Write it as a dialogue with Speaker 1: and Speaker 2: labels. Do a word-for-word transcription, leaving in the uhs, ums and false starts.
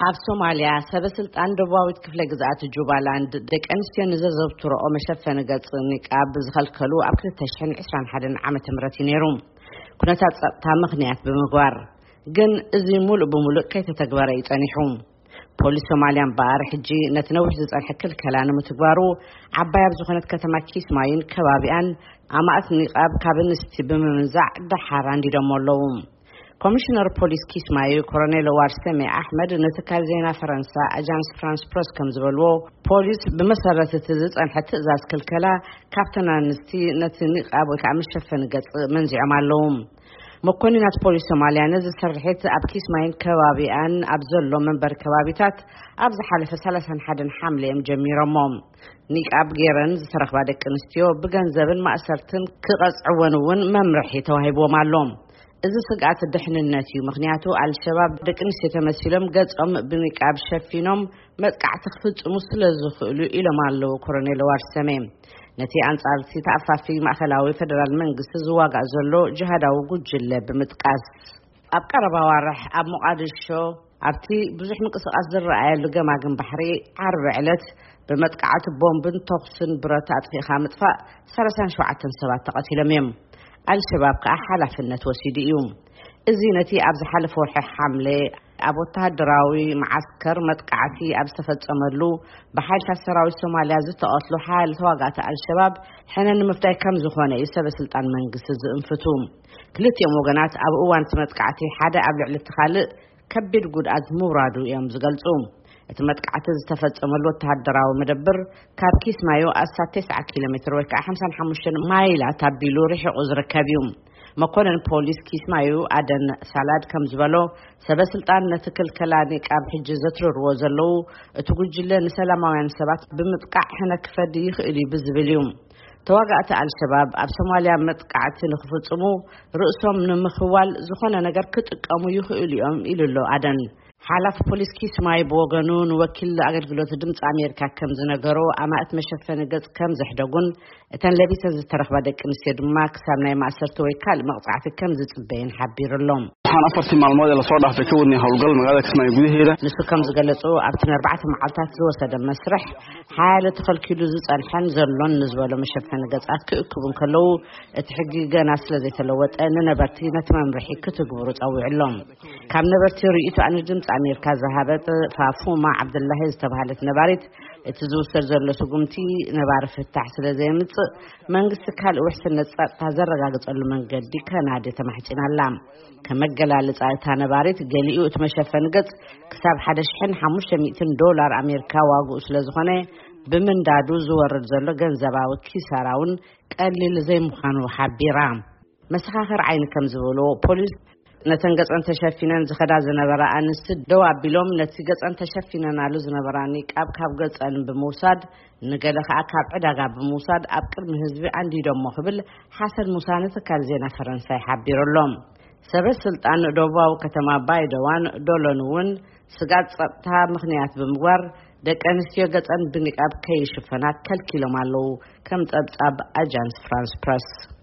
Speaker 1: ኣብ ሶማሊያ ሰበስልጣን ደቡባዊት ክፍለ ግዛት ጁባላንድ ደቂ ኣንስትዮ ንዘዘውትርኦ መሸፈኒ ገጽ ኒቃብ ዝኸልከሉ ኣብ ሁለት ሺህ ዓሰርተ ሓደ ዓመተ ምህረት ነይሩ። ኩነታት ጸጥታ ምኽንያት ብምግባር ግን እዚ ሙሉእ ብሙሉእ ከይተተግበረ ይጸኒሑ። ፖሊስ ሶማሊያ እምበር ሕጂ ነቲ ነዊሕ ዝጸንሐ ክልከላ ንምትግባሩ ዓባይ ኣብ ዝኾነት ከተማ ኪስማዩን ከባቢኣን ኣማእት ኒቃብ ካብ ኣንስቲ ብምምንዛዕ ዳሓራ እንዲደሞ ኣለዉ። ኮሚሽነር ፖሊስ ኪስማዩ ኮሎኔል ዋርሰሜ ኣሕመድ ንትካል ዜና ፈረንሳ ኣጃንስ ፍራንስ ፕረስ ከም ዝበልዎ ፖሊስ ብመሰረት እቲ ዝጸንሐ ትእዛዝ ክልከላ ካብተን ኣንስቲ ነቲ ኒቃብ ወይ ከዓ መሸፈኒ ገጽ መንዚዖም ኣለዉ። መኮንናት ፖሊስ ሶማሊያ ነዚ ስርሒት ኣብ ኪስማዩን ከባቢኣን ኣብ ዘሎ መንበሪ ከባቢታት ኣብ ዝሓለፈ ሰላሳ ወሓደ ሓምለ እዮም ጀሚሮሞም። ኒቃብ ገይረን ዝተረኽባ ደቂ ኣንስትዮ ብገንዘብን ማእሰርትን ክቐጽዕወን እውን መምርሒ ተዋሂቦም ኣሎም። እዚ ስጋት ድሕንነት እዩ። ምክንያቱ አልሸባብ ደቂ ኣንስትዮ ተመሲሎም ገጾም ብኒቃብ ሸፊኖም መጥቃዕቲ ክፍጽሙ ስለ ዝኽእሉ ኢሎም ኣለዉ ኮሎኔል ዋርሰሜ። ነቲ አንጻርቲ ተኣፋፊ ማእከላዊ ፌደራል መንግስቲ ዝዋጋእ ዘሎ ጅሃዳዊ ጉጅለ ብምጥቃስ ኣብ ቀረባ ዋርሕ ኣብ ሞቃዲሾ ኣብቲ ብዙሕ ምንቅስቓስ ዝረኣየሉ ገማግም ባሕሪ ዓርቢ ዕለት ብመጥቃዕቲ ቦምብን ተኹስን ብረት ኣጥፊእኻ ምጥፋእ ሰላሳ ወሸውዓተ ሰባት ተቐቲሎም እዮም። አልሸባብ ከኣ ሓላፍነት ወሲዱ እዩ። እዚ ነቲ ኣብ ዝሓለፈ ወርሒ ሓምለ ኣብ ወተሃደራዊ ማዓስከር መጥቃዕቲ ኣብ ዝተፈጸመሉ ብሓይልታት ሰራዊት ሶማሊያ ዝተቐትሉ ሓይሊ ተዋጋእቲ አልሸባብ ሕነ ንምፍታይ ከም ዝኾነ እዩ ሰበስልጣን መንግስቲ ዝእንፍቱ። ክልቲኦም ወገናት ኣብ እዋን እቲ መጥቃዕቲ ሓደ ኣብ ልዕሊ እቲ ካልእ ከቢድ ጉድኣት ምውራዱ እዮም ዝገልጹ። እቲ መጥቃዕቲ ዝተፈጸመሉ ወተሃደራዊ መደብር ካብ ኪስማዩ ኣስታት ተስዓተ ኪሎ ሜትር ወይ ከዓ ሓምሳ ወሓሙሽተ ማይላት ኣቢሉ ርሒቑ ዝርከብ እዩ። መኮነን ፖሊስ ኪስማዩ ኣደን ሳላድ ከም ዝበሎ ሰበስልጣን ነቲ ክልከላ ኒቃብ ሕጂ ዘትርርዎ ዘለዉ እቲ ጉጅለ ንሰላማውያን ሰባት ብምጥቃዕ ሕነ ክፈዲ ይኽእል እዩ ብዝብል እዩ። ተዋጋእቲ አልሸባብ ኣብ ሶማሊያ መጥቃዕቲ ንኽፍጽሙ ርእሶም ንምኽዋል ዝኾነ ነገር ክጥቀሙ ይኽእሉ እዮም ኢሉሎ ኣደን። ሓላፍ ፖሊስ ኪስማዩ ብወገኑ ንወኪል ኣገልግሎት ድምፂ ኣሜሪካ ከም ዝነገሮ ኣማእት መሸፈኒ ገጽ ከም ዘሕደጉን እተን ለቢሰን ዝተረኽባ ደቂ ኣንስትዮ ድማ ክሳብ ናይ ማእሰርቲ ወይ ካልእ መቕጻዕቲ ከም ዝጽበይን ሓቢሩሎም።
Speaker 2: waxaan afartii maalmood ee la soo dhaafay ka wadnay howlgal magaalada Kismaayo gudaheeda
Speaker 1: ንሱ ከም ዝገለጹ ኣብቲ ኣርባዕተ መዓልታት ዝወሰደ መስርሕ ሓያለ ተኸልኪሉ ዝጸንሐን ዘሎን ንዝበሎ መሸፈኒ ገጻት ክእክቡን ከለዉ እቲ ሕጊ ገና ስለ ዘይተለወጠ ንነበርቲ ነቲ መምርሒ ክትግብሩ ጸዊዕሎም። ካብ ነበርቲ ርእይቱ ኣነ ድምፂ ኣሜሪካ ዝሃበት ፋፉማ ዓብድላሂ ዝተባህለት ነባሪት እቲ ዝውሰድ ዘሎ ስጉምቲ ነባሪ ፍታሕ ስለ ዘይምጽእ መንግስቲ ካልእ ውሕስነት ጸጥታ ዘረጋግጸሉ መንገዲ ከናዲ ተማሕጪናላ። ከመገላለጻ እታ ነባሪት ገሊኡ እቲ መሸፈኒ ገጽ ክሳብ ሓደ ሽሕን ሓሙሽተ ሚእትን ዶላር ኣሜሪካ ዋግኡ ስለ ዝኾነ ብምንዳዱ ዝወርድ ዘሎ ገንዘባዊ ኪሳራውን ቀሊል ዘይምዃኑ ሓቢራ። መሰኻኽር ዓይኒ ከም ዝበሎ ፖሊስ ነተን ገጸን ተሸፊነን ዝኸዳ ዝነበራ ኣንስቲ ደው ኣቢሎም ነቲ ገጸን ተሸፊነናሉ ዝነበራ ኒቃብ ካብ ገጸን ብምውሳድ ንገለ ከዓ ካብ ዕዳጋ ብምውሳድ ኣብ ቅድሚ ህዝቢ አንዲዶሞ ክብል ሓሰን ሙሳ ንትካል ዜና ፈረንሳይ ሓቢሩሎም። ሰበስልጣን ደቡባዊ ከተማ ባይደዋን ዶሎን እውን ስጋት ጸጥታ ምኽንያት ብምግባር ደቂ ኣንስትዮ ገጸን ብኒቃብ ከይሽፈና ከልኪሎም ኣለዉ ከም ጸብጻብ ኣጃንስ ፍራንስ ፕረስ